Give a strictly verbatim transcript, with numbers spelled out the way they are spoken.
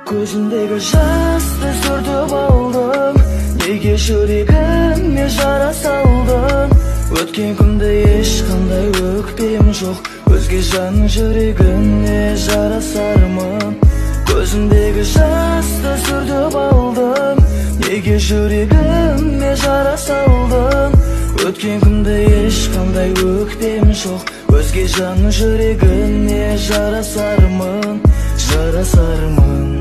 Көзіндегі жасты сүртіп алдың, неге жүрегіме жара салдың? Өткен күнде ешқандай өкпем жоқ, өзге жан жүрегіне жарасармын. Көзіндегі жасты сүртіп алдың, неге жүрегіме жара салдың? Өткен күнде ешқандай өкпем жоқ, өзге жан жүрегіне жарасармын, жарасармын.